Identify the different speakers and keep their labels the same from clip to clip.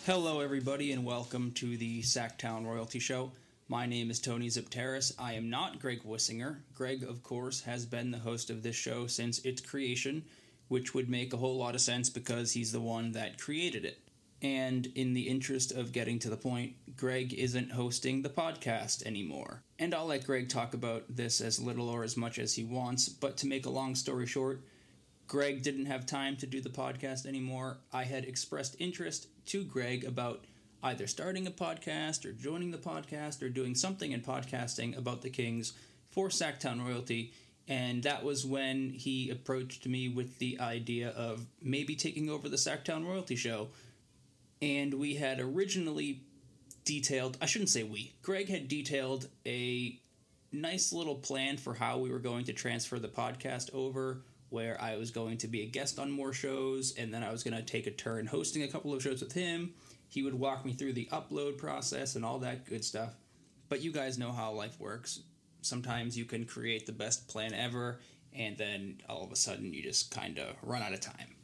Speaker 1: Hello, everybody, and welcome to the Sacktown Royalty Show. My name is Tony Zipteris. I am not Greg Wissinger. Greg, of course, has been the host of this show since its creation, which would make a whole lot of sense because he's the one that created it. And in the interest of getting to the point, Greg isn't hosting the podcast anymore. And I'll let Greg talk about this as little or as much as he wants, but to make a long story short, Greg didn't have time to do the podcast anymore. I had expressed interest to Greg about either starting a podcast or joining the podcast or doing something in podcasting about the Kings for Sacktown Royalty, and that was when he approached me with the idea of maybe taking over the Sacktown Royalty Show. And we had originally detailed, I shouldn't say we, Greg had detailed a nice little plan for how we were going to transfer the podcast over, where I was going to be a guest on more shows, and then I was going to take a turn hosting a couple of shows with him. He would walk me through the upload process and all that good stuff. But you guys know how life works. Sometimes you can create the best plan ever, and then all of a sudden you just kind of run out of time.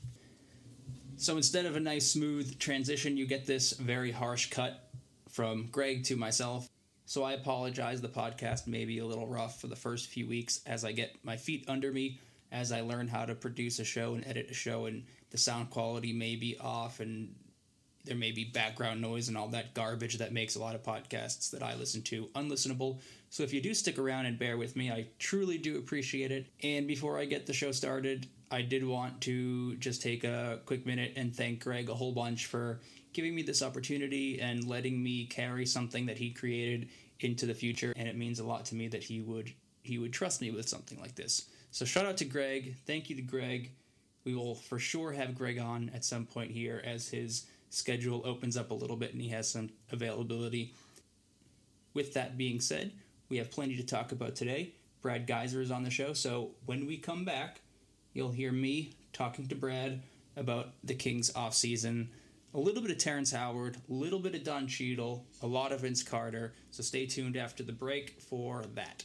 Speaker 1: So instead of a nice smooth transition, you get this very harsh cut from Greg to myself. So I apologize. The podcast may be a little rough for the first few weeks as I get my feet under me, as I learn how to produce a show and edit a show, and the sound quality may be off, and there may be background noise and all that garbage that makes a lot of podcasts that I listen to unlistenable. So if you do stick around and bear with me, I truly do appreciate it. And before I get the show started, I did want to just take a quick minute and thank Greg a whole bunch for giving me this opportunity and letting me carry something that he created into the future. And it means a lot to me that he would trust me with something like this. So shout out to Greg. Thank you to Greg. We will for sure have Greg on at some point here as his schedule opens up a little bit and he has some availability. With that being said, we have plenty to talk about today. Brad Geiser is on the show, so when we come back, you'll hear me talking to Brad about the Kings offseason, a little bit of Terrence Howard, a little bit of Don Cheadle, a lot of Vince Carter, so stay tuned after the break for that.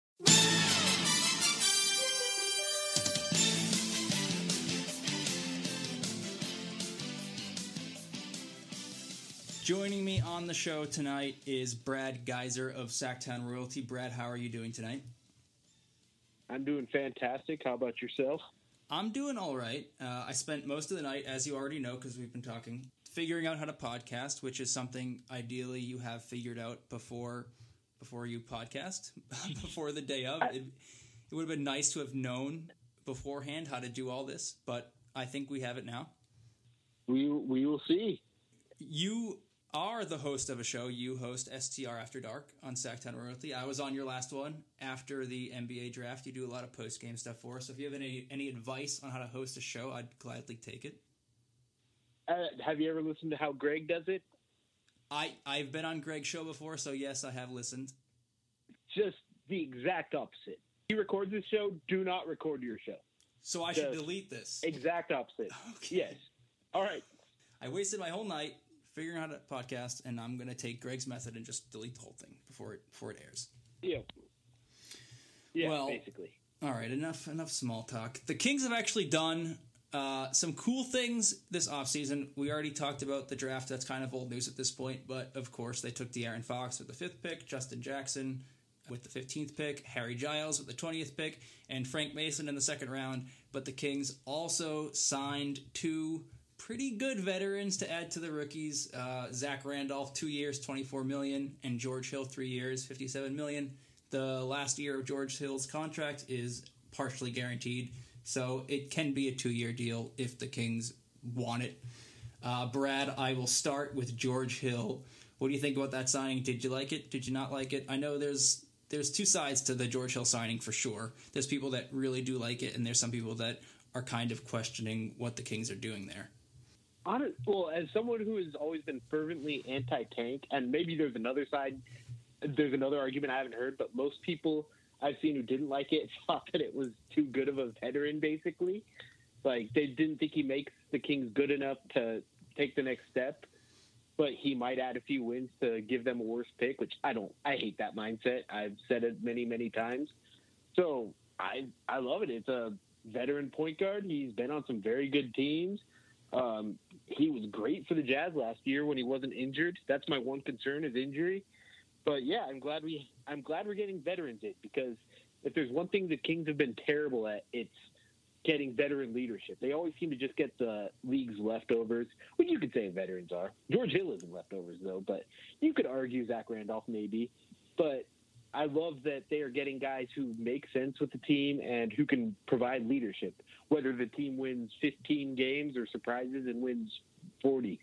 Speaker 1: Joining me on the show tonight is Brad Geiser of Sacktown Royalty. Brad, how are you doing tonight?
Speaker 2: I'm doing fantastic. How about yourself?
Speaker 1: I'm doing all right. I spent most of the night, as you already know, because we've been talking, figuring out how to podcast, which is something ideally you have figured out before you podcast, before the day of. It would have been nice to have known beforehand how to do all this, but I think we have it now.
Speaker 2: We will see.
Speaker 1: You are the host of a show. You host STR After Dark on Sacktown Royalty. I was on your last one after the NBA draft. You do a lot of post-game stuff for us. So if you have any advice on how to host a show, I'd gladly take it.
Speaker 2: Have you ever listened to how Greg does it?
Speaker 1: I've been on Greg's show before, so yes, I have listened.
Speaker 2: Just the exact opposite. He records his show, do not record your show.
Speaker 1: So I should delete this.
Speaker 2: Exact opposite. Okay. Yes. All right.
Speaker 1: I wasted my whole night figuring out a podcast, and I'm going to take Greg's method and just delete the whole thing before it airs.
Speaker 2: Yeah. Yeah,
Speaker 1: well,
Speaker 2: basically.
Speaker 1: All right, enough small talk. The Kings have actually done some cool things this offseason. We already talked about the draft. That's kind of old news at this point, but of course they took De'Aaron Fox with the 5th pick, Justin Jackson with the 15th pick, Harry Giles with the 20th pick, and Frank Mason in the 2nd round. But the Kings also signed 2 pretty good veterans to add to the rookies. Zach Randolph, 2 years, $24 million, and George Hill, 3 years, $57 million. The last year of George Hill's contract is partially guaranteed, so it can be a 2-year deal if the Kings want it. Brad, I will start with George Hill. What do you think about that signing? Did you like it? Did you not like it? I know there's 2 sides to the George Hill signing for sure. There's people that really do like it, and there's some people that are kind of questioning what the Kings are doing there.
Speaker 2: Well, as someone who has always been fervently anti-tank, and maybe there's another side, there's another argument I haven't heard, but most people I've seen who didn't like it thought that it was too good of a veteran, basically. Like, they didn't think he makes the Kings good enough to take the next step, but he might add a few wins to give them a worse pick, which I hate that mindset. I've said it many, many times. So I love it. It's a veteran point guard. He's been on some very good teams. he was great for the Jazz last year when he wasn't injured. That's my one concern is injury. But yeah, I'm glad we're getting veterans in, because if there's one thing the Kings have been terrible at, it's getting veteran leadership. They always seem to just get the league's leftovers, which you could say veterans are. George Hill isn't leftovers though, but you could argue Zach Randolph maybe. But I love that they are getting guys who make sense with the team and who can provide leadership, whether the team wins 15 games or surprises and wins 40.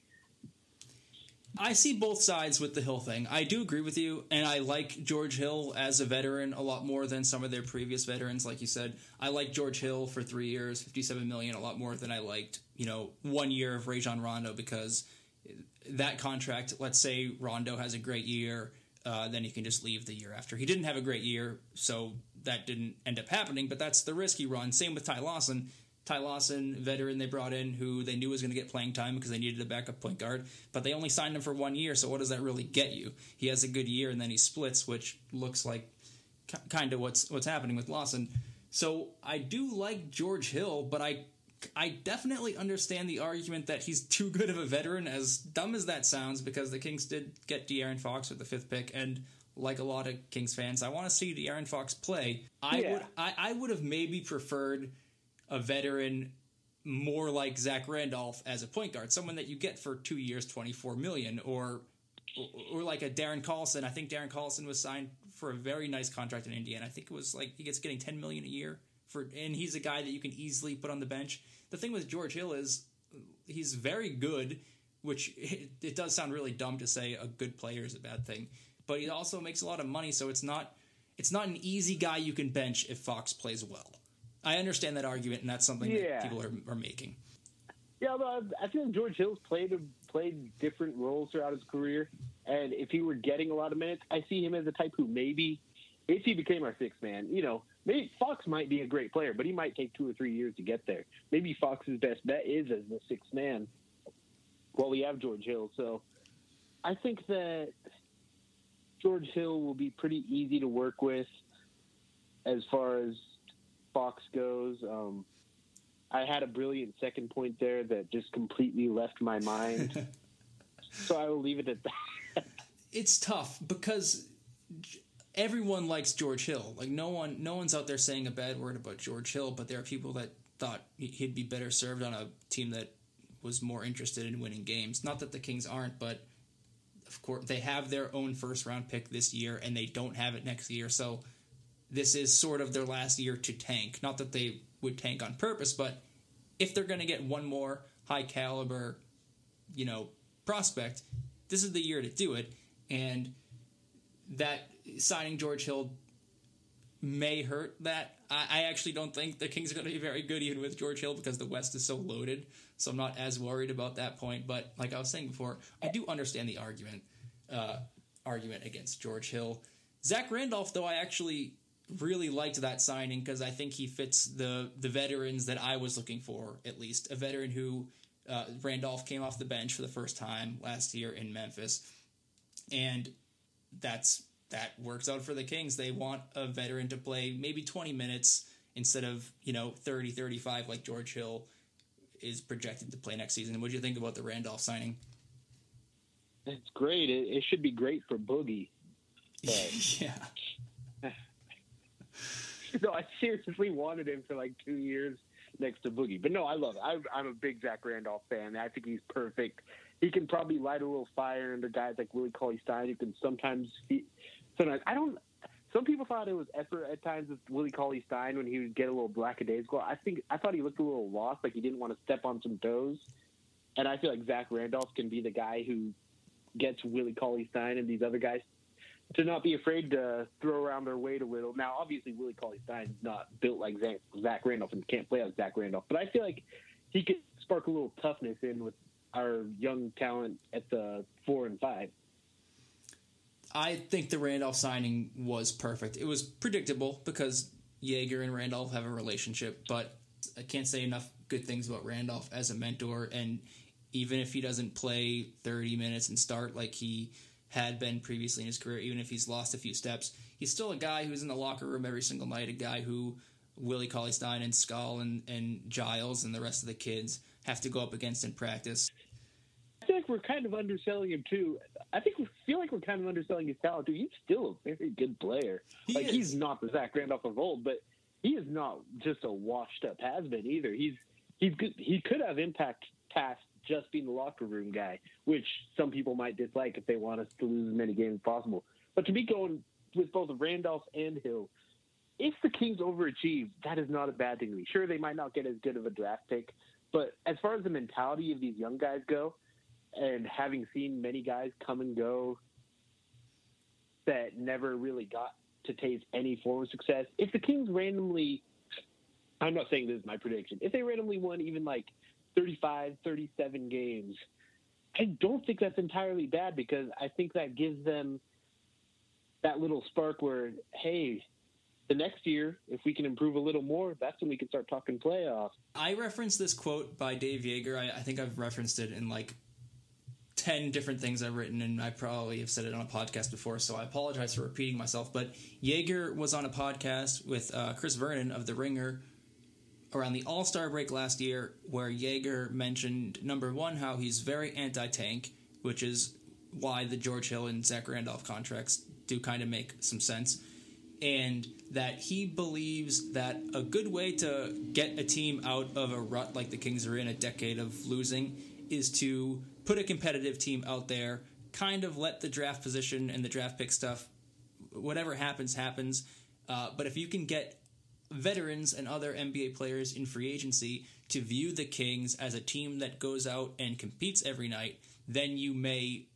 Speaker 1: I see both sides with the Hill thing. I do agree with you, and I like George Hill as a veteran a lot more than some of their previous veterans, like you said. I like George Hill for 3 years, $57 million, a lot more than I liked, 1 year of Rajon Rondo, because that contract, let's say Rondo has a great year, then he can just leave the year after. He didn't have a great year, so that didn't end up happening, but that's the risk he runs. Same with Ty Lawson. Ty Lawson, veteran they brought in, who they knew was going to get playing time because they needed a backup point guard, but they only signed him for 1 year, so what does that really get you? He has a good year, and then he splits, which looks like kind of what's happening with Lawson. So I do like George Hill, but I definitely understand the argument that he's too good of a veteran, as dumb as that sounds, because the Kings did get De'Aaron Fox with the 5th pick, and like a lot of Kings fans, I want to see De'Aaron Fox play. I would have maybe preferred a veteran more like Zach Randolph as a point guard, someone that you get for 2 years, $24 million, or like a Darren Collison. I think Darren Collison was signed for a very nice contract in Indiana. I think it was like he gets getting $10 million a year and he's a guy that you can easily put on the bench. The thing with George Hill is he's very good, which it does sound really dumb to say a good player is a bad thing, but he also makes a lot of money, so it's not an easy guy you can bench if Fox plays well. I understand that argument, and that's something that people are making.
Speaker 2: Yeah, but I feel like George Hill's played different roles throughout his career, and if he were getting a lot of minutes, I see him as a type who maybe, if he became our sixth man, maybe Fox might be a great player, but he might take 2 or 3 years to get there. Maybe Fox's best bet is as the sixth man while we have George Hill. So I think that George Hill will be pretty easy to work with as far as Fox goes. I had a brilliant second point there that just completely left my mind. So I will leave it at that.
Speaker 1: It's tough because everyone likes George Hill. Like no one's out there saying a bad word about George Hill, but there are people that thought he'd be better served on a team that was more interested in winning games. Not that the Kings aren't, but of course they have their own first round pick this year and they don't have it next year. So this is sort of their last year to tank. Not that they would tank on purpose, but if they're going to get one more high caliber, prospect, this is the year to do it. And that signing George Hill may hurt that. I actually don't think the Kings are going to be very good even with George Hill because the West is so loaded. So I'm not as worried about that point. But like I was saying before, I do understand the argument against George Hill. Zach Randolph, though, I actually really liked that signing because I think he fits the veterans that I was looking for, at least. A veteran who Randolph came off the bench for the first time last year in Memphis. And that works out for the Kings. They want a veteran to play maybe 20 minutes instead of, 30, 35 like George Hill is projected to play next season. What do you think about the Randolph signing?
Speaker 2: It's great. It should be great for Boogie. But...
Speaker 1: yeah.
Speaker 2: No, I seriously wanted him for like 2 years next to Boogie. But no, I love it. I'm a big Zach Randolph fan. I think he's perfect. He can probably light a little fire under guys like Willie Cauley-Stein, who can sometimes some people thought it was effort at times with Willie Cauley-Stein when he would get a little lackadaisical. I thought he looked a little lost, like he didn't want to step on some toes. And I feel like Zach Randolph can be the guy who gets Willie Cauley-Stein and these other guys to not be afraid to throw around their weight a little. Now, obviously, Willie Cauley-Stein is not built like Zach Randolph and can't play like Zach Randolph, but I feel like he could spark a little toughness in with our young talent at the 4 and 5.
Speaker 1: I think the Randolph signing was perfect. It was predictable because Jaeger and Randolph have a relationship, but I can't say enough good things about Randolph as a mentor, and even if he doesn't play 30 minutes and start like he had been previously in his career, even if he's lost a few steps, he's still a guy who's in the locker room every single night, a guy who Willie Cauley-Stein and Skull and Giles and the rest of the kids have to go up against in practice.
Speaker 2: like we're kind of underselling him too. I feel like we're kind of underselling his talent too. He's still a very good player. He's not the Zach Randolph of old, but he is not just a washed up has been either. He's good. He could have impact past just being the locker room guy, which some people might dislike if they want us to lose as many games as possible. But to be going with both Randolph and Hill, if the Kings overachieve, that is not a bad thing to me. Sure, they might not get as good of a draft pick, but as far as the mentality of these young guys go, and having seen many guys come and go that never really got to taste any form of success, if the Kings randomly, I'm not saying this is my prediction, if they randomly won even like 35, 37 games, I don't think that's entirely bad, because I think that gives them that little spark where, hey, the next year, if we can improve a little more, that's when we can start talking playoffs.
Speaker 1: I referenced this quote by Dave Yeager. I think I've referenced it in like 10 different things I've written, and I probably have said it on a podcast before, so I apologize for repeating myself. But Yeager was on a podcast with Chris Vernon of The Ringer around the All-Star break last year, where Yeager mentioned, number one, how he's very anti-tank, which is why the George Hill and Zach Randolph contracts do kind of make some sense, and that he believes that a good way to get a team out of a rut like the Kings are in, a decade of losing, is to put a competitive team out there, kind of let the draft position and the draft pick stuff, whatever happens, happens. But if you can get veterans and other NBA players in free agency to view the Kings as a team that goes out and competes every night, then you may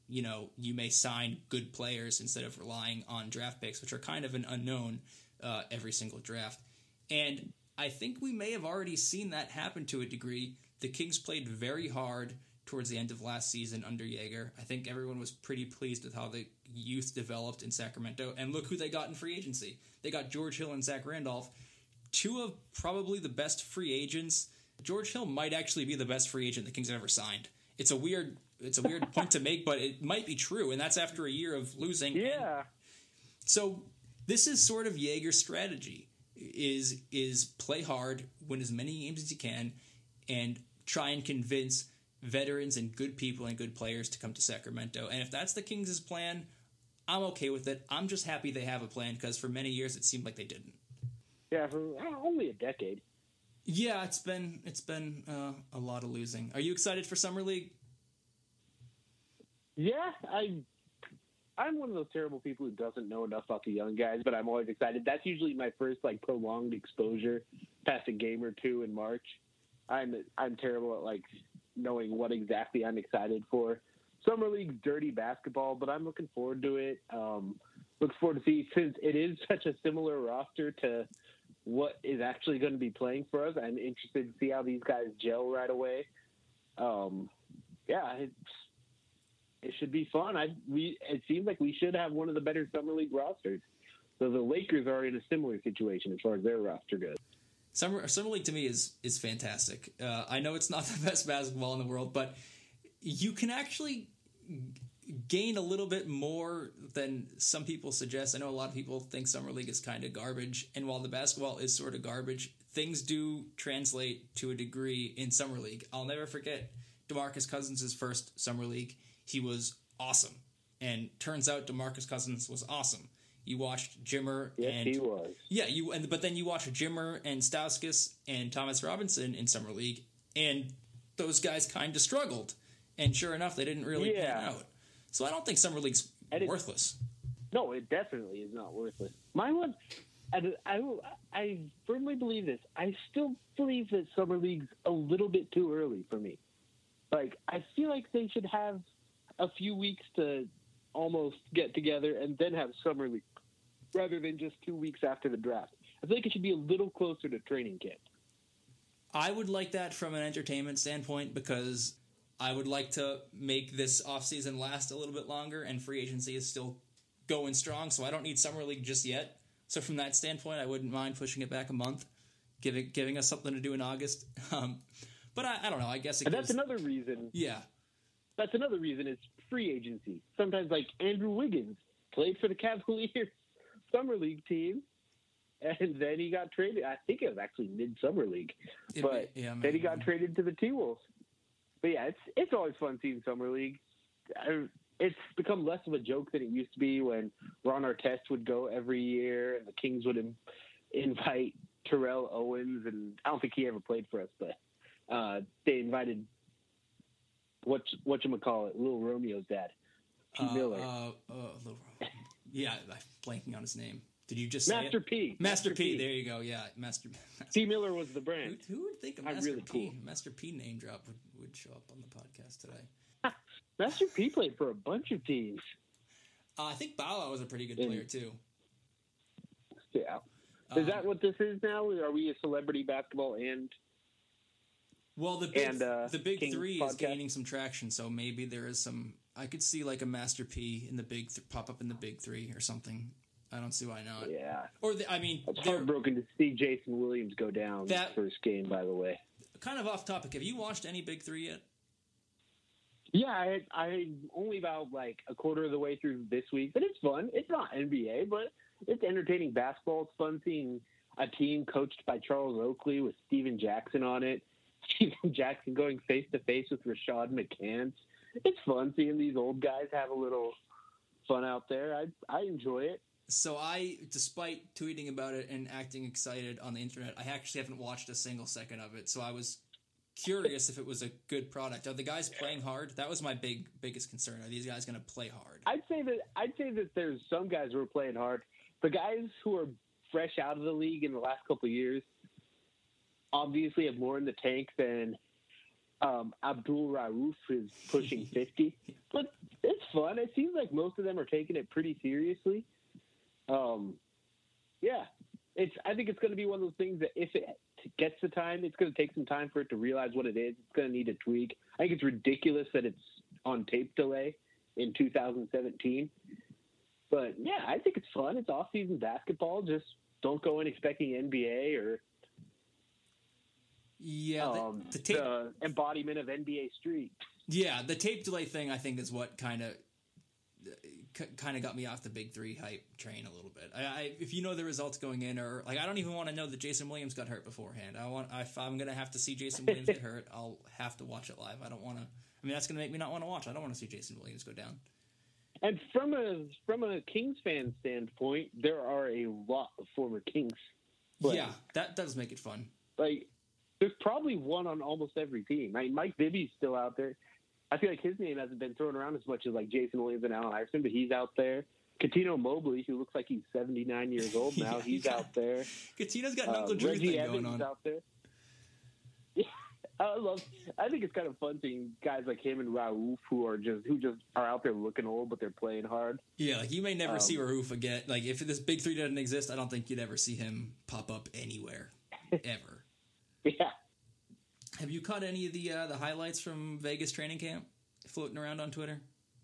Speaker 1: sign good players instead of relying on draft picks, which are kind of an unknown every single draft. And I think we may have already seen that happen to a degree. The Kings played very hard towards the end of last season under Yeager. I think everyone was pretty pleased with how the youth developed in Sacramento. And look who they got in free agency. They got George Hill and Zach Randolph, two of probably the best free agents. George Hill might actually be the best free agent the Kings have ever signed. It's a weird point to make, but it might be true, and that's after a year of losing.
Speaker 2: Yeah.
Speaker 1: So this is sort of Yeager's strategy, is play hard, win as many games as you can, and try and convince veterans and good people and good players to come to Sacramento. And if that's the Kings' plan, I'm okay with it. I'm just happy they have a plan, because for many years it seemed like they didn't.
Speaker 2: Yeah, for only a decade.
Speaker 1: Yeah, it's been a lot of losing. Are you excited for Summer League?
Speaker 2: Yeah, I'm one of those terrible people who doesn't know enough about the young guys, but I'm always excited. That's usually my first prolonged exposure past a game or two in March. I'm terrible at knowing what exactly I'm excited for. Summer League's dirty basketball, but I'm looking forward to it. Look forward to see, since it is such a similar roster to what is actually going to be playing for us. I'm interested to see how these guys gel right away. It should be fun. It seems like we should have one of the better Summer League rosters. So the Lakers are in a similar situation as far as their roster goes.
Speaker 1: Summer League to me is fantastic. I know it's not the best basketball in the world, but you can actually gain a little bit more than some people suggest. I know a lot of people think Summer League is kind of garbage, and while the basketball is sort of garbage, things do translate to a degree in Summer League. I'll never forget DeMarcus Cousins' first Summer League. He was awesome, and turns out DeMarcus Cousins was awesome. You watched Jimmer,
Speaker 2: yes, he was.
Speaker 1: Yeah, but then you watched Jimmer and Stauskas and Thomas Robinson in Summer League, and those guys kind of struggled. And sure enough, they didn't really pan out. So I don't think Summer League's worthless.
Speaker 2: No, it definitely is not worthless. My one, I firmly believe this. I still believe that Summer League's a little bit too early for me. I feel like they should have a few weeks to almost get together and then have Summer League, rather than just 2 weeks after the draft. I feel like it should be a little closer to training camp.
Speaker 1: I would like that from an entertainment standpoint, because I would like to make this offseason last a little bit longer, and free agency is still going strong, so I don't need Summer League just yet. So from that standpoint, I wouldn't mind pushing it back a month, giving us something to do in August. But I don't know. I guess
Speaker 2: that's another reason.
Speaker 1: Yeah.
Speaker 2: That's another reason it's free agency. Sometimes, Andrew Wiggins played for the Cavaliers Summer League team, and then he got traded. I think it was actually mid-Summer League. Then he got traded to the T-Wolves. But yeah, it's always fun seeing summer league. It's become less of a joke than it used to be when Ron Artest would go every year and the Kings would invite Terrell Owens, and I don't think he ever played for us, but they invited whatchamacallit, Little Romeo's dad, T. Miller.
Speaker 1: Yeah, I'm blanking on his name. Did you just say
Speaker 2: Master
Speaker 1: it?
Speaker 2: P.
Speaker 1: Master P. There you go. Yeah, Master.
Speaker 2: T. Miller was the brand.
Speaker 1: Who would think a
Speaker 2: I'm
Speaker 1: Master
Speaker 2: really
Speaker 1: P?
Speaker 2: cool.
Speaker 1: Master P name drop would show up on the podcast today.
Speaker 2: Master P played for a bunch of teams.
Speaker 1: I think Bow Wow was a pretty good player too.
Speaker 2: Yeah. Is that what this is now? Are we a celebrity basketball and?
Speaker 1: Well, the big
Speaker 2: Kings
Speaker 1: three
Speaker 2: podcast?
Speaker 1: is gaining some traction, so maybe there is some. I could see like a Master P in the pop up in the big three or something. I don't see why not.
Speaker 2: Yeah.
Speaker 1: Or I mean,
Speaker 2: it's heartbroken to see Jason Williams go down
Speaker 1: that
Speaker 2: first game. By the way,
Speaker 1: kind of off topic. Have you watched any big three yet?
Speaker 2: Yeah, I'm only about like a quarter of the way through this week, but it's fun. It's not NBA, but it's entertaining basketball. It's fun seeing a team coached by Charles Oakley with Steven Jackson on it. Steven Jackson going face to face with Rashad McCants. It's fun seeing these old guys have a little fun out there. I enjoy it.
Speaker 1: So despite tweeting about it and acting excited on the internet, I actually haven't watched a single second of it. So I was curious if it was a good product. Are the guys playing hard? That was my biggest concern. Are these guys going to play hard?
Speaker 2: I'd say that there's some guys who are playing hard. The guys who are fresh out of the league in the last couple of years obviously have more in the tank than Abdul Rauf is pushing 50. But it's fun. It seems like most of them are taking it pretty seriously. Yeah. I think it's going to be one of those things that if it gets the time, it's going to take some time for it to realize what it is. It's going to need a tweak. I think it's ridiculous that it's on tape delay in 2017. But, yeah, I think it's fun. It's off-season basketball. Just don't go in expecting NBA or the embodiment of NBA Street.
Speaker 1: Yeah, the tape delay thing, I think, is what kind of got me off the big three hype train a little bit. If you know the results going in, or like I don't even want to know that Jason Williams got hurt beforehand. If I'm gonna have to see Jason Williams get hurt, I'll have to watch it live. I don't want to. I mean, that's gonna make me not want to watch. I don't want to see Jason Williams go down.
Speaker 2: And from a Kings fan standpoint, there are a lot of former Kings players.
Speaker 1: Yeah, that does make it fun.
Speaker 2: Like, there's probably one on almost every team. I mean, Mike Bibby's still out there. I feel like his name hasn't been thrown around as much as like Jason Williams and Allen Iverson, but he's out there. Coutinho Mobley, who looks like he's 79 years old now, he's out there.
Speaker 1: Coutinho's got an Uncle Drew
Speaker 2: Reggie
Speaker 1: thing
Speaker 2: Evans
Speaker 1: going on.
Speaker 2: Out there. Yeah, I think it's kind of fun seeing guys like him and Rauf who just are out there looking old, but they're playing hard.
Speaker 1: Yeah, like you may never see Rauf again. Like if this big three doesn't exist, I don't think you'd ever see him pop up anywhere, ever.
Speaker 2: Yeah.
Speaker 1: Have you caught any of the highlights from Vegas training camp floating around on Twitter?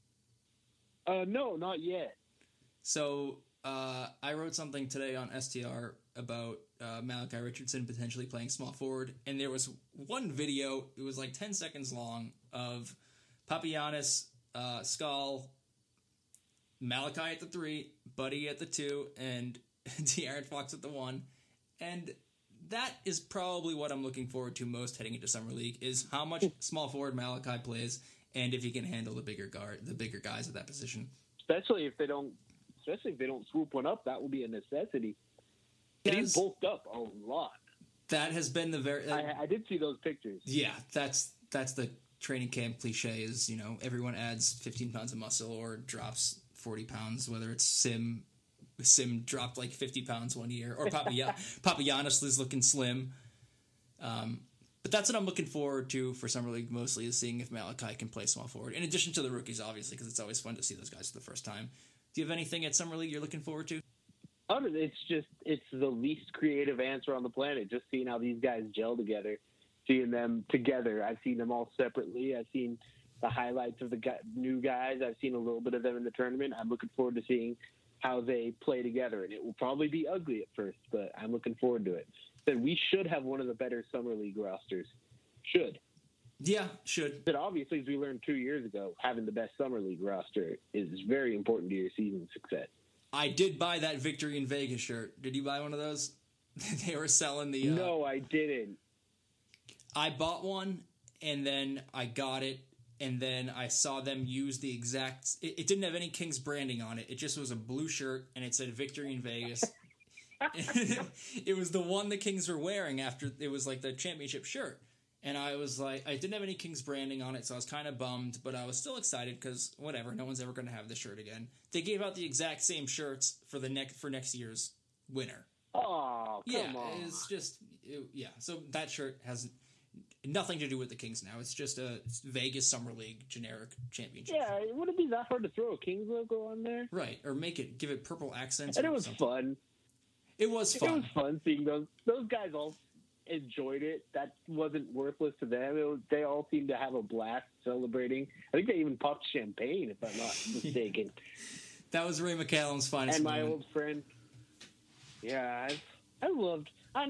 Speaker 2: No, not yet.
Speaker 1: So I wrote something today on STR about Malachi Richardson potentially playing small forward, and there was one video, it was like 10 seconds long, of Papagiannis, Skull, Malachi at the 3, Buddy at the 2, and De'Aaron Fox at the 1. And that is probably what I'm looking forward to most heading into Summer League, is how much small forward Malachi plays and if he can handle the bigger guys at that position. Especially if they don't swoop one up, that will be a necessity. He's bulked up a lot. That has been the very... I did see those pictures. Yeah, that's the training camp cliche is, everyone adds 15 pounds of muscle or drops 40 pounds, whether it's Sim dropped like 50 pounds one year, or Papagiannis is looking slim. But that's what I'm looking forward to for Summer League mostly, is seeing if Malachi can play small forward. In addition to the rookies, obviously, because it's always fun to see those guys for the first time. Do you have anything at Summer League you're looking forward to? It's the least creative answer on the planet. Just seeing how these guys gel together, seeing them together. I've seen them all separately. I've seen the highlights of the new guys. I've seen a little bit of them in the tournament. I'm looking forward to seeing how they play together, and it will probably be ugly at first, but I'm looking forward to it. Then we should have one of the better Summer League rosters. Should. Yeah, should. But obviously, as we learned 2 years ago, having the best Summer League roster is very important to your season success. I did buy that Victory in Vegas shirt. Did you buy one of those? They were selling the... No, I didn't. I bought one, and then I got it, and then I saw them use the exact... It didn't have any Kings branding on it. It just was a blue shirt, and it said Victory in Vegas. It was the one the Kings were wearing after... It was like the championship shirt. And I was like... I didn't have any Kings branding on it, so I was kind of bummed, but I was still excited because, whatever, no one's ever going to have this shirt again. They gave out the exact same shirts for next year's winner.
Speaker 2: Oh, come on.
Speaker 1: It's just... So that shirt has... nothing to do with the Kings now. It's just a Vegas Summer League generic championship.
Speaker 2: Yeah, it wouldn't be that hard to throw a Kings logo on there.
Speaker 1: Right, or give it purple accents.
Speaker 2: And it was fun.
Speaker 1: It was fun.
Speaker 2: It was fun seeing those guys all enjoyed it. That wasn't worthless to them. They all seemed to have a blast celebrating. I think they even popped champagne, if I'm not mistaken.
Speaker 1: That was Ray McCallum's finest
Speaker 2: And my
Speaker 1: moment.
Speaker 2: old friend. Yeah, I loved...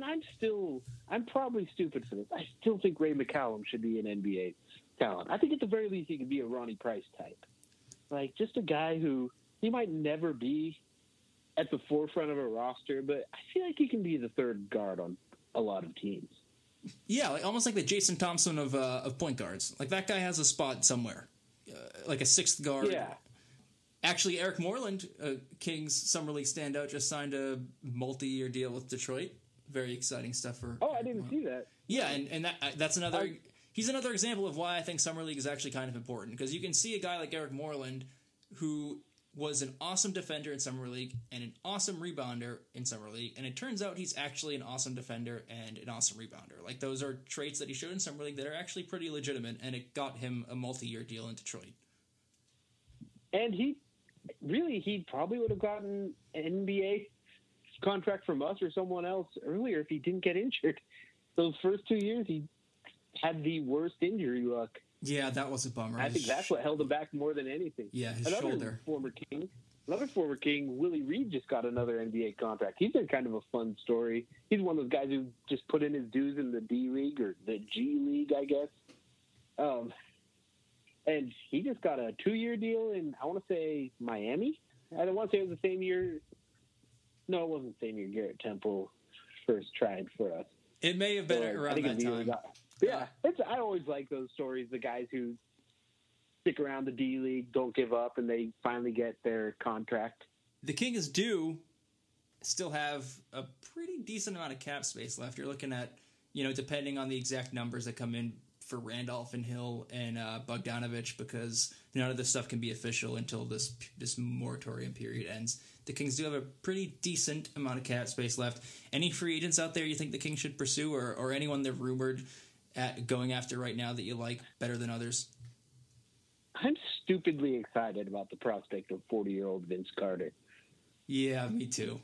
Speaker 2: I'm probably stupid for this. I still think Ray McCallum should be an NBA talent. I think at the very least he could be a Ronnie Price type. Like, just a guy who, he might never be at the forefront of a roster, but I feel like he can be the third guard on a lot of teams.
Speaker 1: Yeah, almost like the Jason Thompson of point guards. Like, that guy has a spot somewhere. Like a sixth guard.
Speaker 2: Yeah.
Speaker 1: Actually, Eric Moreland, Kings Summer League standout, just signed a multi-year deal with Detroit. Very exciting stuff for...
Speaker 2: Oh, I didn't see that.
Speaker 1: Yeah, and that's another... He's another example of why I think Summer League is actually kind of important, because you can see a guy like Eric Moreland, who was an awesome defender in Summer League and an awesome rebounder in Summer League, and it turns out he's actually an awesome defender and an awesome rebounder. Like, those are traits that he showed in Summer League that are actually pretty legitimate, and it got him a multi-year deal in Detroit.
Speaker 2: And he probably would have gotten an NBA contract from us or someone else earlier if he didn't get injured. Those first 2 years, he had the worst injury luck.
Speaker 1: Yeah, that was a bummer.
Speaker 2: I think that's what held him back more than anything.
Speaker 1: Yeah, his shoulder.
Speaker 2: Another former King, Willie Reed, just got another NBA contract. He's been kind of a fun story. He's one of those guys who just put in his dues in the D League or the G League, I guess. And he just got a 2-year deal in, I want to say, Miami. I don't want to say it was the same year. No, it wasn't the same year Garrett Temple first tried for us.
Speaker 1: It may have been around that time.
Speaker 2: Yeah, I always like those stories, the guys who stick around the D League, don't give up, and they finally get their contract.
Speaker 1: The Kings do still have a pretty decent amount of cap space left. You're looking at, depending on the exact numbers that come in for Randolph and Hill and Bogdanovich, because none of this stuff can be official until this moratorium period ends. The Kings do have a pretty decent amount of cap space left. Any free agents out there you think the Kings should pursue, or anyone they're rumored at going after right now that you like better than others?
Speaker 2: I'm stupidly excited about the prospect of 40-year-old Vince Carter.
Speaker 1: Yeah, me too.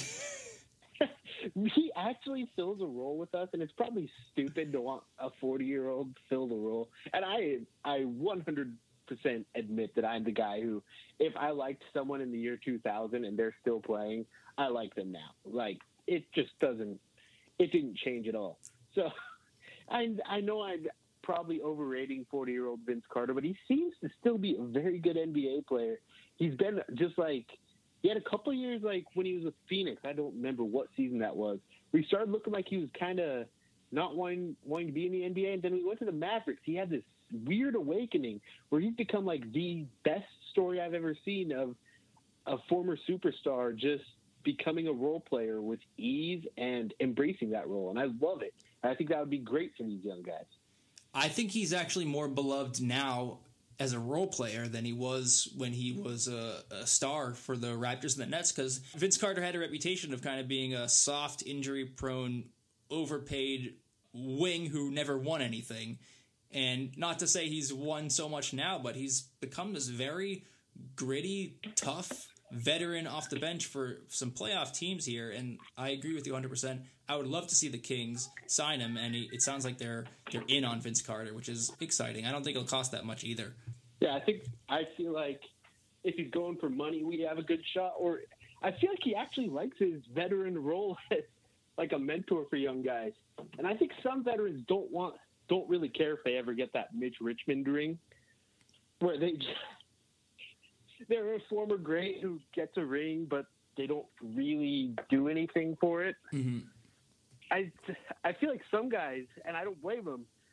Speaker 2: He actually fills a role with us, and it's probably stupid to want a 40-year-old to fill the role. And I 100% admit that I'm the guy who, if I liked someone in the year 2000 and they're still playing, I like them now. Like, it didn't change at all. So I know I'm probably overrating 40-year-old Vince Carter, but he seems to still be a very good NBA player. He's been just like... He had a couple of years, like, when he was with Phoenix. I don't remember what season that was. We started looking like he was kind of not wanting to be in the NBA, and then we went to the Mavericks. He had this weird awakening where he's become, like, the best story I've ever seen of a former superstar just becoming a role player with ease and embracing that role. And I love it. I think that would be great for these young guys.
Speaker 1: I think he's actually more beloved now as a role player than he was when he was a star for the Raptors and the Nets, because Vince Carter had a reputation of kind of being a soft, injury-prone, overpaid wing who never won anything. And not to say he's won so much now, but he's become this very gritty, tough veteran off the bench for some playoff teams here, and I agree with you 100%. I would love to see the Kings sign him, and it sounds like they're in on Vince Carter, which is exciting. I don't think it'll cost that much either.
Speaker 2: Yeah, I feel like if he's going for money, we have a good shot. Or I feel like he actually likes his veteran role as like a mentor for young guys. And I think some veterans don't really care if they ever get that Mitch Richmond ring, where they're a former great who gets a ring, but they don't really do anything for it.
Speaker 1: Mm-hmm.
Speaker 2: I feel like some guys, and I don't blame them,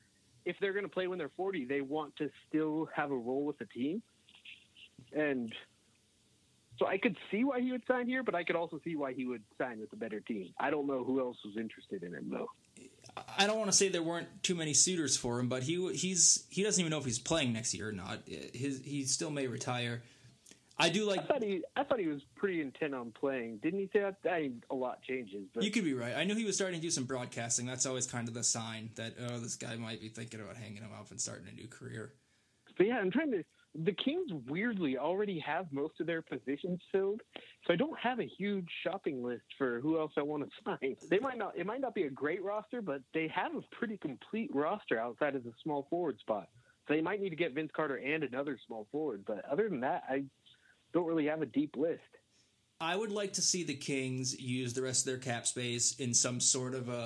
Speaker 2: if they're going to play when they're 40, they want to still have a role with the team. And so I could see why he would sign here, but I could also see why he would sign with a better team. I don't know who else was interested in him, though.
Speaker 1: I don't want to say there weren't too many suitors for him, but he doesn't even know if he's playing next year or not. He still may retire. I do like.
Speaker 2: I thought he was pretty intent on playing. Didn't he say that? I mean, a lot changes. But
Speaker 1: you could be right. I knew he was starting to do some broadcasting. That's always kind of the sign that this guy might be thinking about hanging him up and starting a new career.
Speaker 2: But yeah, I'm trying to. The Kings weirdly already have most of their positions filled, so I don't have a huge shopping list for who else I want to sign. It might not be a great roster, but they have a pretty complete roster outside of the small forward spot. So they might need to get Vince Carter and another small forward. But other than that, I don't really have a deep list.
Speaker 1: I would like to see the Kings use the rest of their cap space in some sort of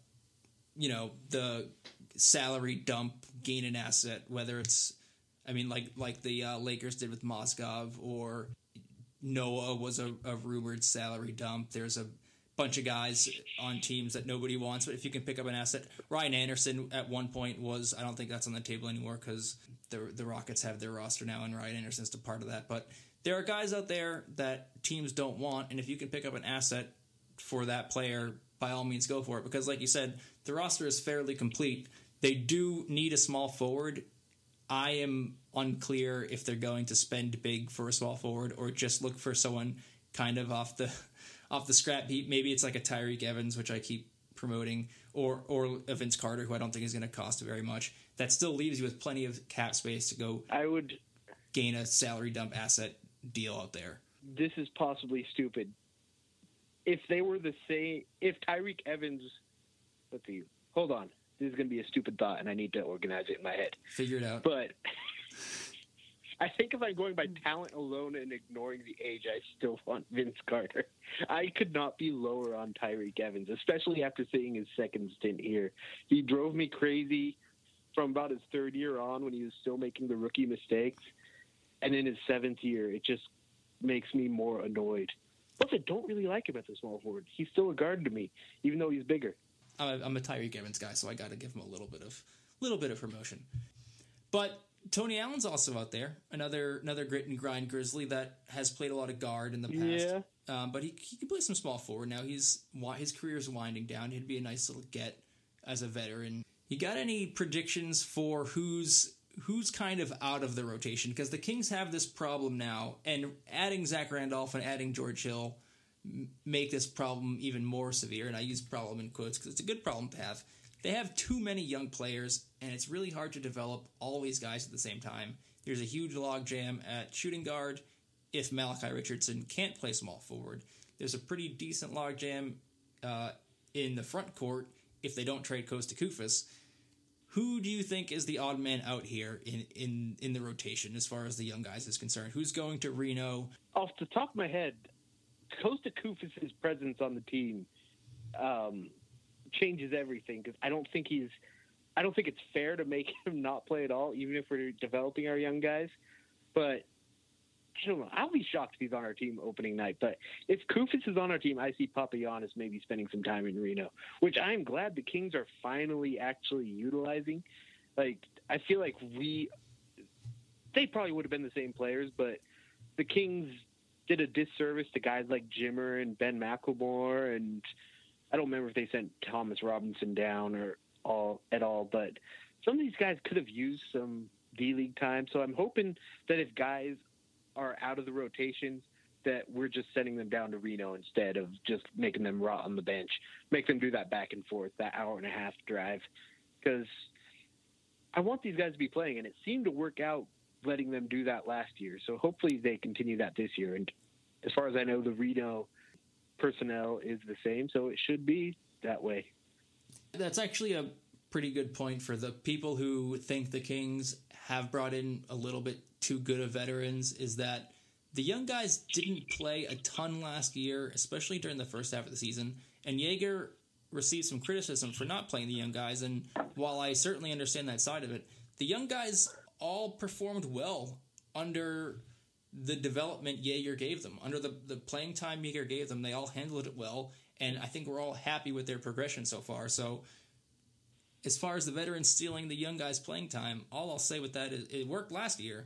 Speaker 1: the salary dump, gain an asset, whether it's, like the Lakers did with Mozgov, or Noah was a rumored salary dump. There's a bunch of guys on teams that nobody wants, but if you can pick up an asset, Ryan Anderson at one point was, I don't think that's on the table anymore because the Rockets have their roster now and Ryan Anderson's a part of that, but there are guys out there that teams don't want, and if you can pick up an asset for that player, by all means go for it, because like you said, the roster is fairly complete. They do need a small forward. I am unclear if they're going to spend big for a small forward or just look for someone kind of off the scrap heap. Maybe it's like a Tyreek Evans, which I keep promoting, or a Vince Carter, who I don't think is going to cost very much. That still leaves you with plenty of cap space to go gain a salary dump asset deal out there.
Speaker 2: This is possibly stupid. If they were the same, if Tyreek Evans, let's see, hold on. This is going to be a stupid thought, and I need to organize it in my head.
Speaker 1: Figure it out.
Speaker 2: But I think if I'm going by talent alone and ignoring the age, I still want Vince Carter. I could not be lower on Tyreek Evans, especially after seeing his second stint here. He drove me crazy from about his third year on when he was still making the rookie mistakes. And in his seventh year, it just makes me more annoyed. Plus, I don't really like him at the small forward. He's still a guard to me, even though he's bigger.
Speaker 1: I'm a Tyreek Evans guy, so I got to give him a little bit of promotion. But Tony Allen's also out there, another grit and grind Grizzly that has played a lot of guard in the past.
Speaker 2: Yeah.
Speaker 1: But he can play some small forward now. His career is winding down. He'd be a nice little get as a veteran. You got any predictions for who's kind of out of the rotation? Because the Kings have this problem now, and adding Zach Randolph and adding George Hill make this problem even more severe, and I use problem in quotes because it's a good problem to have. They have too many young players, and it's really hard to develop all these guys at the same time. There's a huge logjam at shooting guard if Malachi Richardson can't play small forward. There's a pretty decent logjam in the front court if they don't trade Kosta Koufos. Who do you think is the odd man out here in the rotation as far as the young guys is concerned? Who's going to Reno?
Speaker 2: Off the top of my head, Kosta Koufos' presence on the team changes everything, because I don't think it's fair to make him not play at all, even if we're developing our young guys. But I don't know. I'll be shocked if he's on our team opening night. But if Koufos is on our team, I see Papagiannis maybe spending some time in Reno, which I'm glad the Kings are finally actually utilizing. Like, I feel like they probably would have been the same players, but the Kings did a disservice to guys like Jimmer and Ben McLemore, and I don't remember if they sent Thomas Robinson down at all, but some of these guys could have used some D-League time. So I'm hoping that if guys are out of the rotations, that we're just sending them down to Reno instead of just making them rot on the bench. Make them do that back and forth, that hour and a half drive, because I want these guys to be playing, and it seemed to work out letting them do that last year. So hopefully they continue that this year. And as far as I know, the Reno personnel is the same, so it should be that way.
Speaker 1: That's actually a pretty good point for the people who think the Kings have brought in a little bit too good of veterans, is that the young guys didn't play a ton last year, especially during the first half of the season, and Jaeger received some criticism for not playing the young guys, and while I certainly understand that side of it, the young guys all performed well under the development Jaeger gave them. Under the playing time Jaeger gave them, they all handled it well, and I think we're all happy with their progression so far. So as far as the veterans stealing the young guys' playing time, all I'll say with that is it worked last year.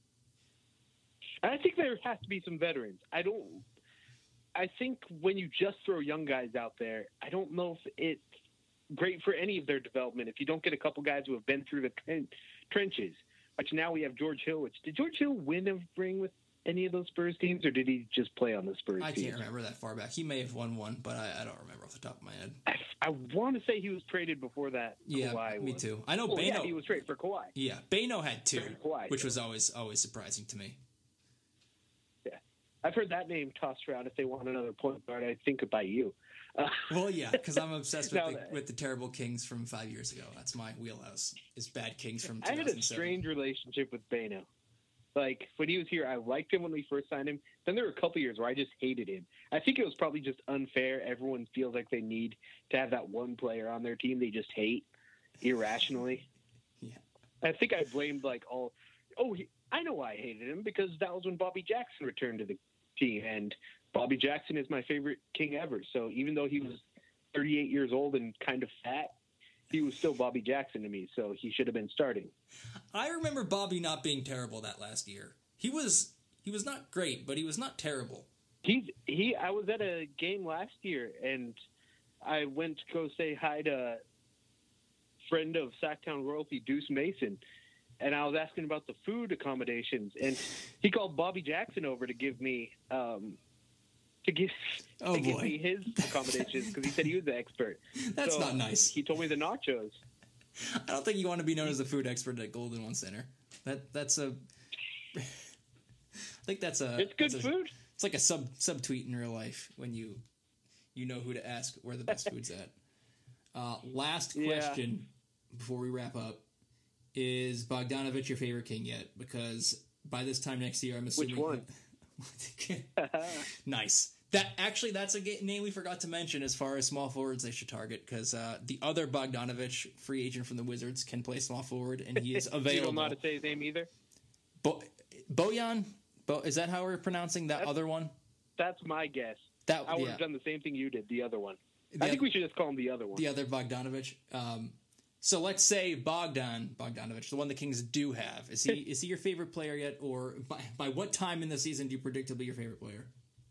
Speaker 2: I think there has to be some veterans. I think when you just throw young guys out there, I don't know if it's great for any of their development if you don't get a couple guys who have been through the trenches. Which now we have George Hill. Did George Hill win a ring with any of those Spurs teams, or did he just play on the Spurs teams?
Speaker 1: I can't remember that far back. He may have won one, but I don't remember off the top of my head.
Speaker 2: I want to say he was traded before that.
Speaker 1: Yeah,
Speaker 2: Kawhi
Speaker 1: me
Speaker 2: was.
Speaker 1: too. I know
Speaker 2: Bano.
Speaker 1: Yeah,
Speaker 2: he was traded for Kawhi.
Speaker 1: Yeah, Bano had two,
Speaker 2: Kawhi,
Speaker 1: which was always surprising to me.
Speaker 2: Yeah, I've heard that name tossed around. If they want another point guard, I think about you.
Speaker 1: Well, yeah, because I'm obsessed with the terrible Kings from 5 years ago. That's my wheelhouse. Is bad Kings from 2007.
Speaker 2: I had a strange relationship with Bano. Like, when he was here, I liked him when we first signed him. Then there were a couple years where I just hated him. I think it was probably just unfair. Everyone feels like they need to have that one player on their team they just hate irrationally.
Speaker 1: Yeah.
Speaker 2: I think I blamed, I know why I hated him, because that was when Bobby Jackson returned to the team. And Bobby Jackson is my favorite King ever. So even though he was 38 years old and kind of fat, he was still Bobby Jackson to me, so he should have been starting.
Speaker 1: I remember Bobby not being terrible that last year. He was not great, but he was not terrible.
Speaker 2: I was at a game last year, and I went to go say hi to a friend of Sacktown Royalty, Deuce Mason, and I was asking about the food accommodations, and he called Bobby Jackson over to give me give me his accommodations because he said he was the expert.
Speaker 1: That's not nice.
Speaker 2: He told me the nachos.
Speaker 1: I don't think you want to be known as the food expert at Golden One Center. I think that's a.
Speaker 2: It's good food.
Speaker 1: It's like a subtweet in real life when you know who to ask where the best food's at. Last question before we wrap up: is Bogdanovich your favorite King yet? Because by this time next year, I'm assuming.
Speaker 2: Which one?
Speaker 1: Nice. That's a name we forgot to mention as far as small forwards they should target, because the other Bogdanovich, free agent from the Wizards, can play small forward, and he is available.
Speaker 2: You don't know how to say his name either?
Speaker 1: Bojan? Is that how we're pronouncing that other one?
Speaker 2: That's my guess. I would have done the same thing you did, the other one. I think we should just call him the other one.
Speaker 1: The other Bogdanovich. So let's say Bogdanovich, the one the Kings do have. Is he your favorite player yet, or by what time in the season do you predict he'll be your favorite player?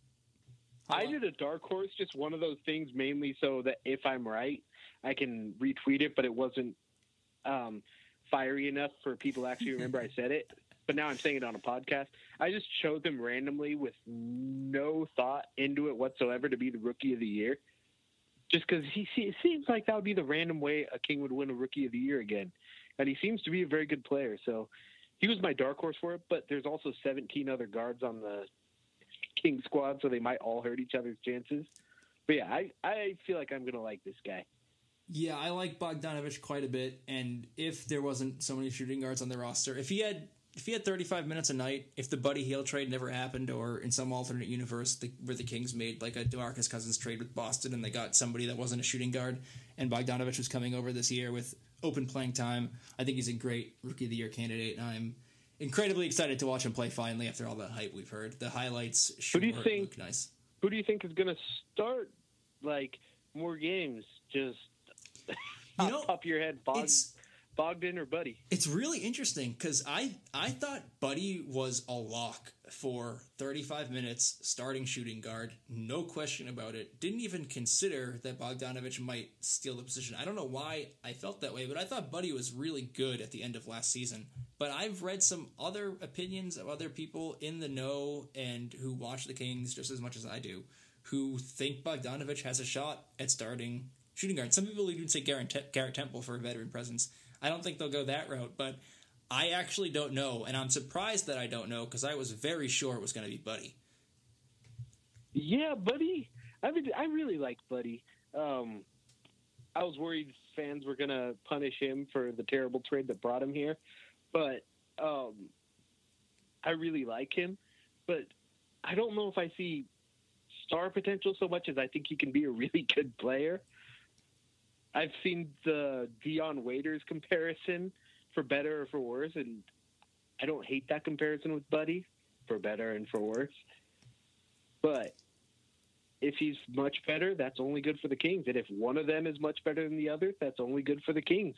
Speaker 2: I did a dark horse, just one of those things, mainly so that if I'm right, I can retweet it, but it wasn't fiery enough for people to actually remember I said it. But now I'm saying it on a podcast. I just chose him randomly with no thought into it whatsoever to be the Rookie of the Year. Just because it seems like that would be the random way a King would win a Rookie of the Year again. And he seems to be a very good player. So he was my dark horse for it, but there's also 17 other guards on the King squad, so they might all hurt each other's chances. But yeah, I feel like I'm going to like this guy.
Speaker 1: Yeah, I like Bogdanovich quite a bit, and if there wasn't so many shooting guards on the roster, if he had 35 minutes a night, if the Buddy Hield trade never happened, or in some alternate universe where the Kings made like a DeMarcus Cousins trade with Boston and they got somebody that wasn't a shooting guard, and Bogdanovich was coming over this year with open playing time, I think he's a great Rookie of the Year candidate, and I'm incredibly excited to watch him play finally after all that hype we've heard. The highlights look nice.
Speaker 2: Who do you think is going to start more games? Just top of your head, Bogdan or Buddy?
Speaker 1: It's really interesting because I thought Buddy was a lock for 35 minutes starting shooting guard. No question about it. Didn't even consider that Bogdanovich might steal the position. I don't know why I felt that way, but I thought Buddy was really good at the end of last season. But I've read some other opinions of other people in the know and who watch the Kings just as much as I do, who think Bogdanovich has a shot at starting shooting guard. Some people even say Garrett Temple for a veteran presence. I don't think they'll go that route, but I actually don't know, and I'm surprised that I don't know because I was very sure it was going to be Buddy.
Speaker 2: Yeah, Buddy. I really like Buddy. I was worried fans were going to punish him for the terrible trade that brought him here, but I really like him. But I don't know if I see star potential so much as I think he can be a really good player. I've seen the Dion Waiters comparison for better or for worse, and I don't hate that comparison with Buddy for better and for worse. But if he's much better, that's only good for the Kings. And if one of them is much better than the other, that's only good for the Kings.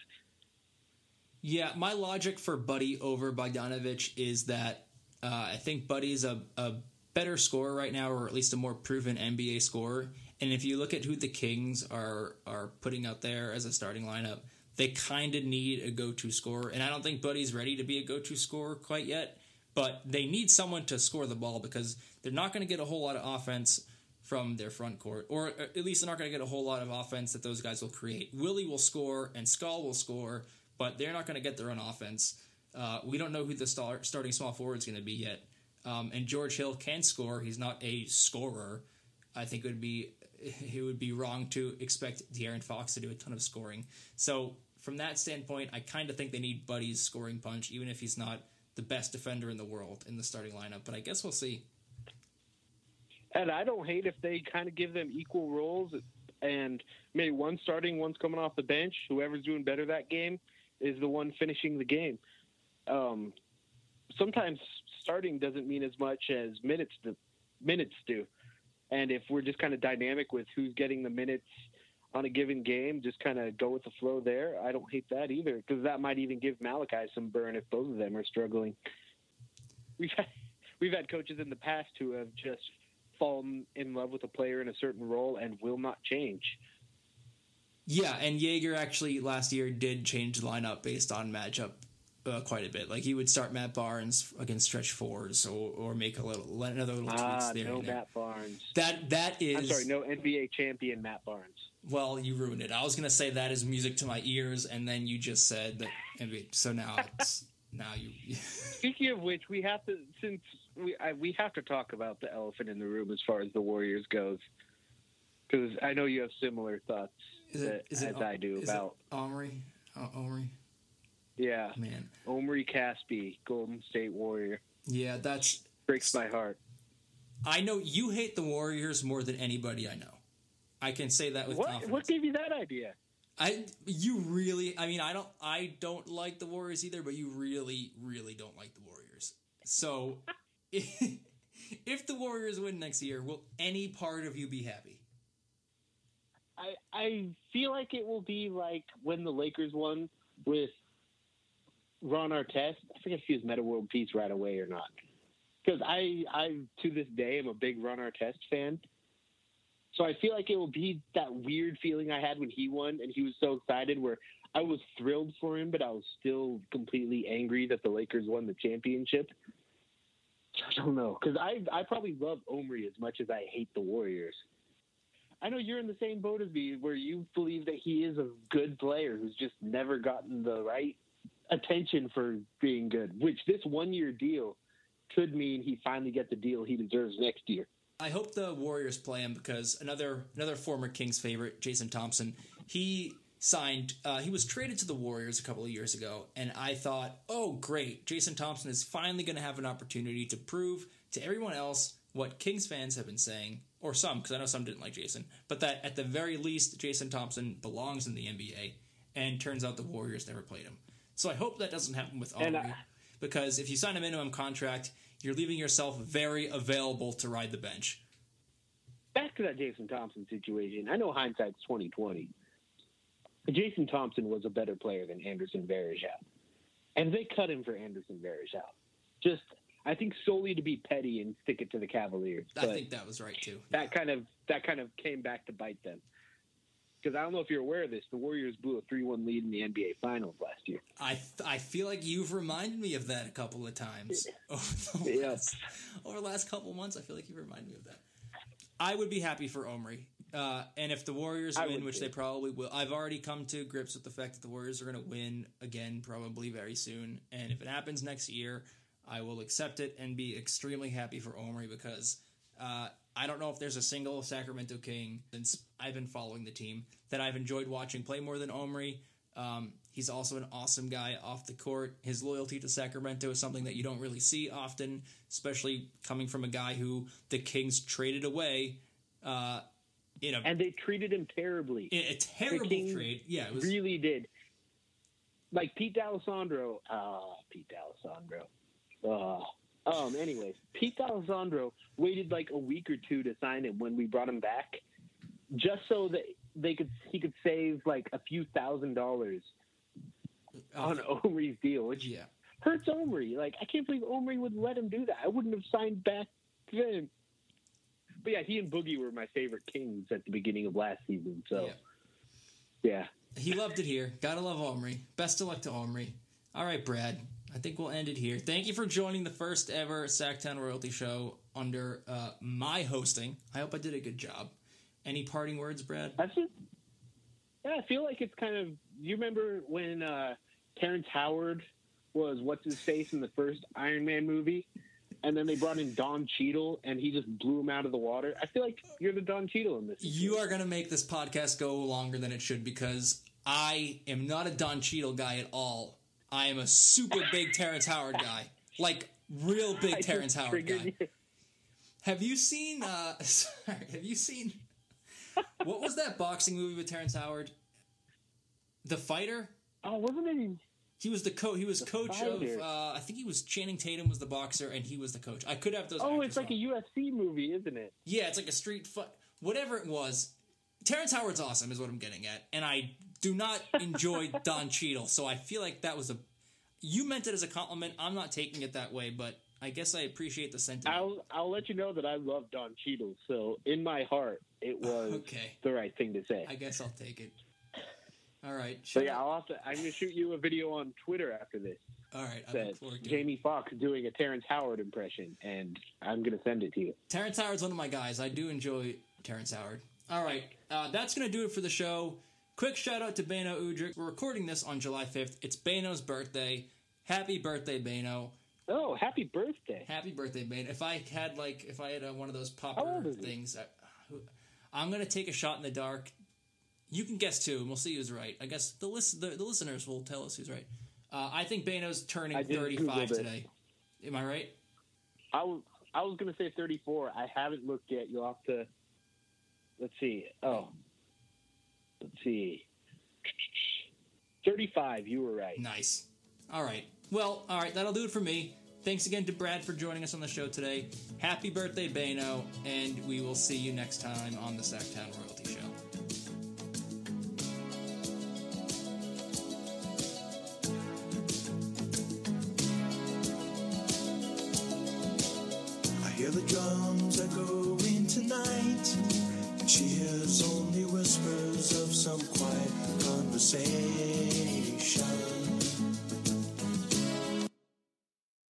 Speaker 1: Yeah, my logic for Buddy over Bogdanovich is that I think Buddy's a better scorer right now, or at least a more proven NBA scorer. And if you look at who the Kings are putting out there as a starting lineup, they kind of need a go-to scorer. And I don't think Buddy's ready to be a go-to scorer quite yet, but they need someone to score the ball because they're not going to get a whole lot of offense from their front court, or at least they're not going to get a whole lot of offense that those guys will create. Willie will score and Skull will score, but they're not going to get their own offense. We don't know who the starting small forward is going to be yet. And George Hill can score. He's not a scorer. I think it would be wrong to expect De'Aaron Fox to do a ton of scoring. So from that standpoint, I kind of think they need Buddy's scoring punch, even if he's not the best defender in the world in the starting lineup. But I guess we'll see.
Speaker 2: And I don't hate if they kind of give them equal roles and maybe one's starting, one's coming off the bench. Whoever's doing better that game is the one finishing the game. Sometimes starting doesn't mean as much as minutes do. And if we're just kind of dynamic with who's getting the minutes on a given game, just kind of go with the flow there, I don't hate that either, because that might even give Malachi some burn if both of them are struggling. We've had coaches in the past who have just fallen in love with a player in a certain role and will not change.
Speaker 1: Yeah, and Jaeger actually last year did change the lineup based on matchup quite a bit. Like he would start Matt Barnes against stretch fours or make another little tweaks there.
Speaker 2: No Matt Barnes.
Speaker 1: That is.
Speaker 2: I'm sorry, no NBA champion Matt Barnes.
Speaker 1: Well, you ruined it. I was going to say that is music to my ears, and then you just said that NBA. So now it's you.
Speaker 2: Speaking of which, we have to talk about the elephant in the room as far as the Warriors goes, because I know you have similar thoughts as I do about
Speaker 1: Omri. Omri.
Speaker 2: Yeah,
Speaker 1: man.
Speaker 2: Omri Caspi, Golden State Warrior.
Speaker 1: Yeah, that's
Speaker 2: breaks my heart.
Speaker 1: I know you hate the Warriors more than anybody I know. I can say that with confidence.
Speaker 2: What gave you that idea?
Speaker 1: I don't like the Warriors either, but you really, really don't like the Warriors. So if the Warriors win next year, will any part of you be happy?
Speaker 2: I feel like it will be like when the Lakers won with Ron Artest. I forget if he was Meta World Peace right away or not. Because I to this day am a big Ron Artest fan. So I feel like it will be that weird feeling I had when he won and he was so excited, where I was thrilled for him, but I was still completely angry that the Lakers won the championship. I don't know, because I probably love Omri as much as I hate the Warriors. I know you're in the same boat as me, where you believe that he is a good player who's just never gotten the right attention for being good, which this one-year deal could mean he finally gets the deal he deserves next year.
Speaker 1: I hope the Warriors play him, because another former Kings favorite, Jason Thompson, he was traded to the Warriors a couple of years ago, and I thought, oh, great, Jason Thompson is finally going to have an opportunity to prove to everyone else what Kings fans have been saying, or some, because I know some didn't like Jason, but that at the very least, Jason Thompson belongs in the NBA, and turns out the Warriors never played him. So I hope that doesn't happen with Omri, because if you sign a minimum contract, you're leaving yourself very available to ride the bench.
Speaker 2: Back to that Jason Thompson situation. I know hindsight's 20/20. Jason Thompson was a better player than Anderson Varejao, and they cut him for Anderson Varejao. Just, I think, solely to be petty and stick it to the Cavaliers.
Speaker 1: I think that was right too.
Speaker 2: That kind of came back to bite them. Because I don't know if you're aware of this, the Warriors blew a 3-1 lead in the NBA Finals last year.
Speaker 1: I feel like you've reminded me of that a couple of times over the last couple of months. I feel like you reminded me of that. I would be happy for Omri. And if the Warriors win, which they probably will, I've already come to grips with the fact that the Warriors are going to win again probably very soon. And if it happens next year, I will accept it and be extremely happy for Omri, because I don't know if there's a single Sacramento King since I've been following the team that I've enjoyed watching play more than Omri. He's also an awesome guy off the court. His loyalty to Sacramento is something that you don't really see often, especially coming from a guy who the Kings traded away.
Speaker 2: And they treated him terribly.
Speaker 1: A terrible trade. Yeah, it was,
Speaker 2: really did. Like Pete D'Alessandro. Pete D'Alessandro. Anyways, Pete Alessandro waited like a week or two to sign him when we brought him back, just so that he could save like a few $1,000s on Omri's deal, which hurts Omri. Like, I can't believe Omri would let him do that. I wouldn't have signed back then. But yeah, he and Boogie were my favorite Kings at the beginning of last season. So, yeah.
Speaker 1: He loved it here. Gotta love Omri. Best of luck to Omri. All right, Brad. I think we'll end it here. Thank you for joining the first ever Sacktown Royalty Show under my hosting. I hope I did a good job. Any parting words, Brad?
Speaker 2: I feel like it's kind of... You remember when Terrence Howard was what's-his-face in the first Iron Man movie? And then they brought in Don Cheadle, and he just blew him out of the water. I feel like you're the Don Cheadle in this.
Speaker 1: You are going to make this podcast go longer than it should because I am not a Don Cheadle guy at all. I am a super big Terrence Howard guy. Like, real big Terrence Howard guy. You. Have you seen... What was that boxing movie with Terrence Howard? The Fighter?
Speaker 2: Oh, wasn't it...
Speaker 1: He was the coach. He was coach of. I think he was Channing Tatum was the boxer, and he was the coach. I could have those.
Speaker 2: Oh, it's like a UFC movie, isn't it?
Speaker 1: Yeah, it's like a street fight. Whatever it was, Terrence Howard's awesome, is what I'm getting at, and I do not enjoy Don Cheadle, so I feel like that was a. You meant it as a compliment. I'm not taking it that way, but I guess I appreciate the sentiment.
Speaker 2: I'll let you know that I love Don Cheadle. So in my heart, it was the right thing to say.
Speaker 1: I guess I'll take it. All right.
Speaker 2: So yeah, I'm going to shoot you a video on Twitter after this.
Speaker 1: All right.
Speaker 2: That's Jamie Foxx doing a Terrence Howard impression, and I'm going to send it to you.
Speaker 1: Terrence Howard's one of my guys. I do enjoy Terrence Howard. All right. That's going to do it for the show. Quick shout out to Bano Udrich. We're recording this on July 5th. It's Bano's birthday. Happy birthday, Bano.
Speaker 2: Oh, happy birthday.
Speaker 1: Happy birthday, Bano. If I had one of those popper things, I'm going to take a shot in the dark. You can guess too, and we'll see who's right. I guess the listeners will tell us who's right. I think Bano's turning 35 today. Am I right?
Speaker 2: I was going to say 34. I haven't looked yet. You'll have to... Let's see. Oh. Let's see. 35. You were right.
Speaker 1: Nice. All right. Well, all right. That'll do it for me. Thanks again to Brad for joining us on the show today. Happy birthday, Bano, and we will see you next time on the Sacktown Royalty Show.
Speaker 3: Hear the drums echoing tonight. She hears only whispers of some quiet conversation.